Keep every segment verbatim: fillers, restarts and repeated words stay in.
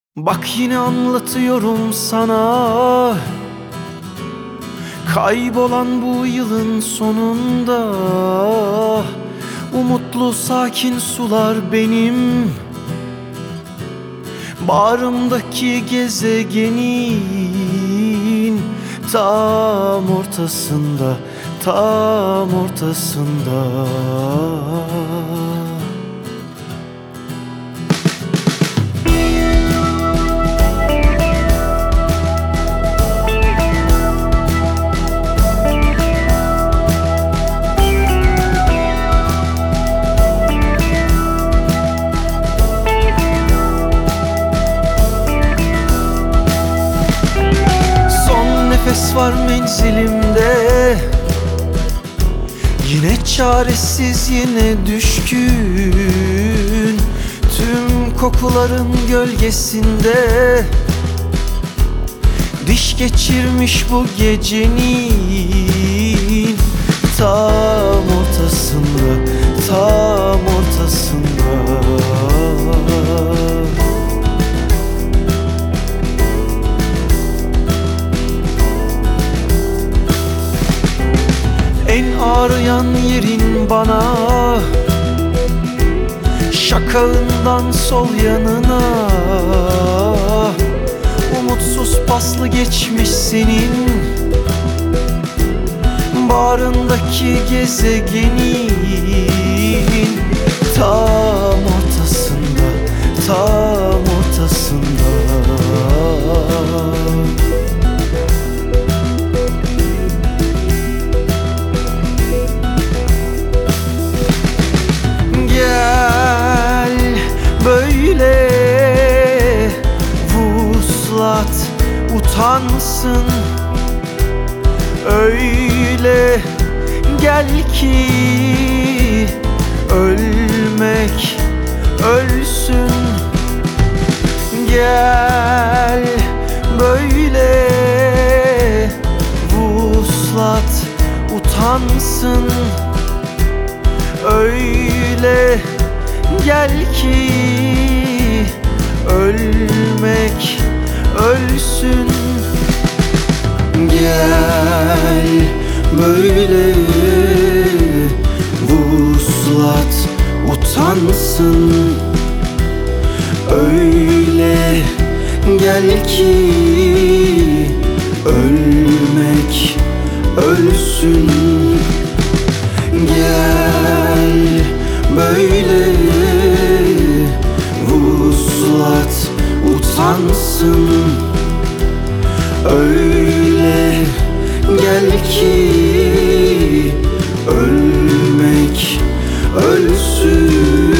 Bak yine anlatıyorum sana, kaybolan bu yılın sonunda. Umutlu sakin sular benim bağrımdaki gezegenin tam ortasında, tam ortasında. Nefes var menzilimde, yine çaresiz, yine düşkün. Tüm kokuların gölgesinde diş geçirmiş bu gecenin tam ortasında, tam ortasında. En ağrıyan yerin bana, şakağından sol yanına. Umutsuz paslı geçmiş senin bağrındaki gezegenin tam ortasında, tam ortasında. Utansın öyle, gel ki ölmek ölsün. Gel böyle vuslat utansın öyle, gel ki ölmek ölsün. Gel böyle vuslat utansın öyle, gel ki ölmek ölsün. Gel böyle vuslat utansın öyle, gel ki ölmek ölsün.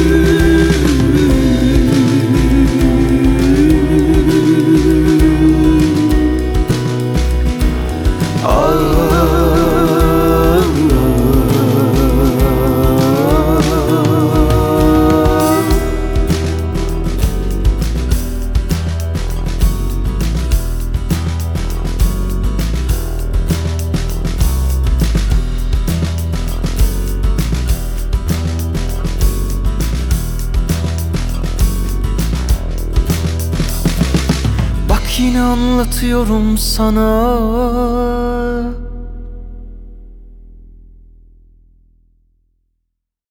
Yine anlatıyorum sana,